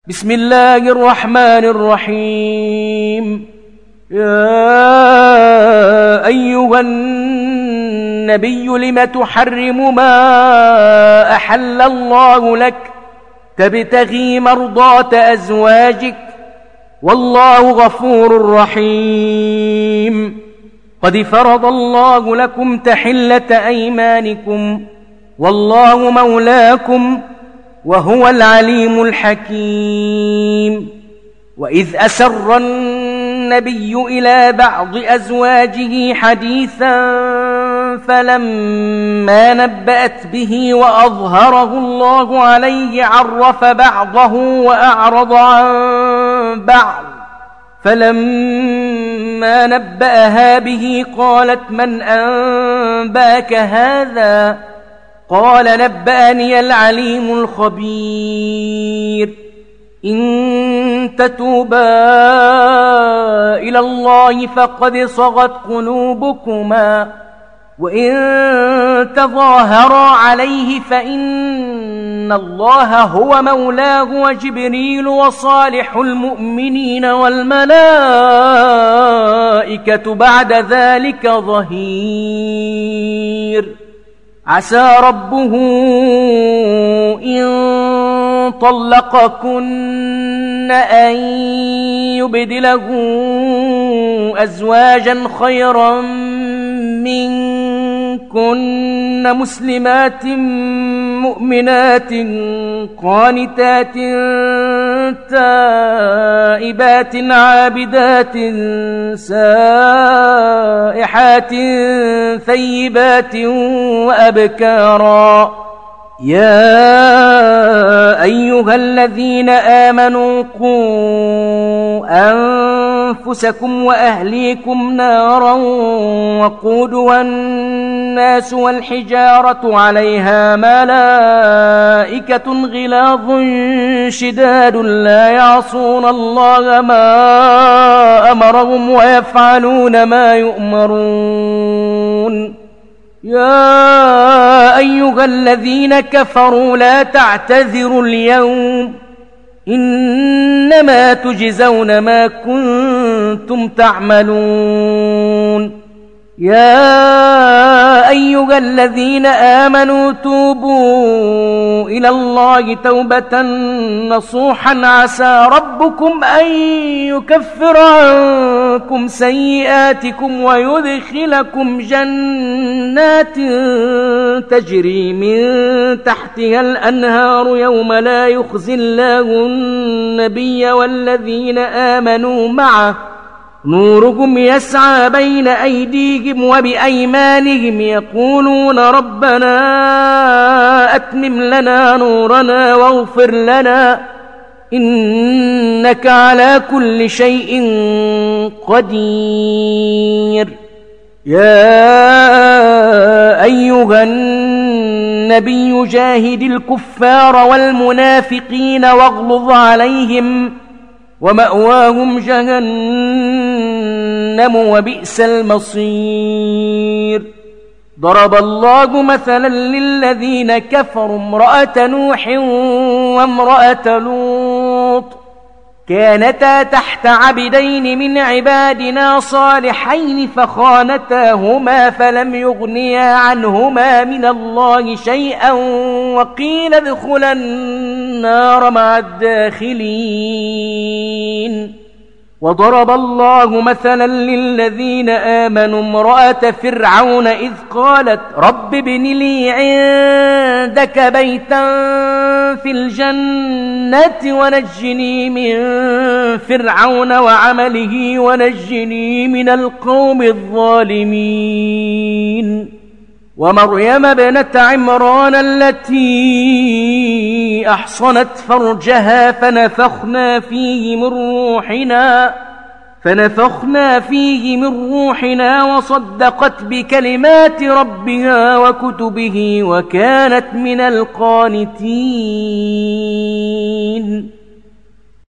بسم الله الرحمن الرحيم. يا أيها النبي لم تحرم ما أحل الله لك تبتغي مرضات أزواجك والله غفور رحيم. قد فرض الله لكم تحلة أيمانكم والله مولاكم وهو العليم الحكيم. وإذ أسر النبي إلى بعض أزواجه حديثا فلما نبأت به وأظهره الله عليه عرف بعضه وأعرض عن بعض، فلما نبأها به قالت من أنباك هذا؟ قال نبأني العليم الخبير. إن تتوبا إلى الله فقد صغت قلوبكما وإن تظاهرا عليه فإن الله هو مولاه وجبريل وصالح المؤمنين والملائكة بعد ذلك ظهير. عسى ربه إن طلقكن أن يبدله أزواجا خيرا منكن مسلمات مؤمنات قانتات تائبات عابدات سائحات ثيبات وأبكارا. يا أيها الذين آمنوا قوا أنفسكم وأهليكم نارا وقودها الناس والحجارة عليها ملائكة غلاظ شداد لا يعصون الله ما أمرهم ويفعلون ما يؤمرون. يا أيها الذين كفروا لا تعتذروا اليوم إنما تجزون ما كنتم تعملون. يا أيها الذين آمنوا توبوا إلى الله توبة نصوحا عسى ربكم أن يكفر عنكم سيئاتكم ويدخلكم جنات تجري من تحتها الأنهار يوم لا يخزي الله النبي والذين آمنوا معه نورهم يسعى بين أيديهم وبأيمانهم يقولون ربنا أتمم لنا نورنا واغفر لنا إنك على كل شيء قدير. يا أيها النبي جاهد الكفار والمنافقين واغلظ عليهم ومأواهم جهنم وبئس المصير. ضرب الله مثلا للذين كفروا امرأة نوح وامرأة لوط كانتا تحت عبدين من عبادنا صالحين فخانتاهما فلم يغنيا عنهما من الله شيئا وقيل ادخلا النار مع الداخلين. وضرب الله مثلا للذين آمنوا امرأة فرعون إذ قالت رب ابن لي عندك بيتا في الجنة ونجني من فرعون وعمله ونجني من القوم الظالمين. ومريم ابنة عمران التي أحصنت فرجها فنفخنا فيه من روحنا وصدقت بكلمات ربها وكتبه وكانت من القانتين.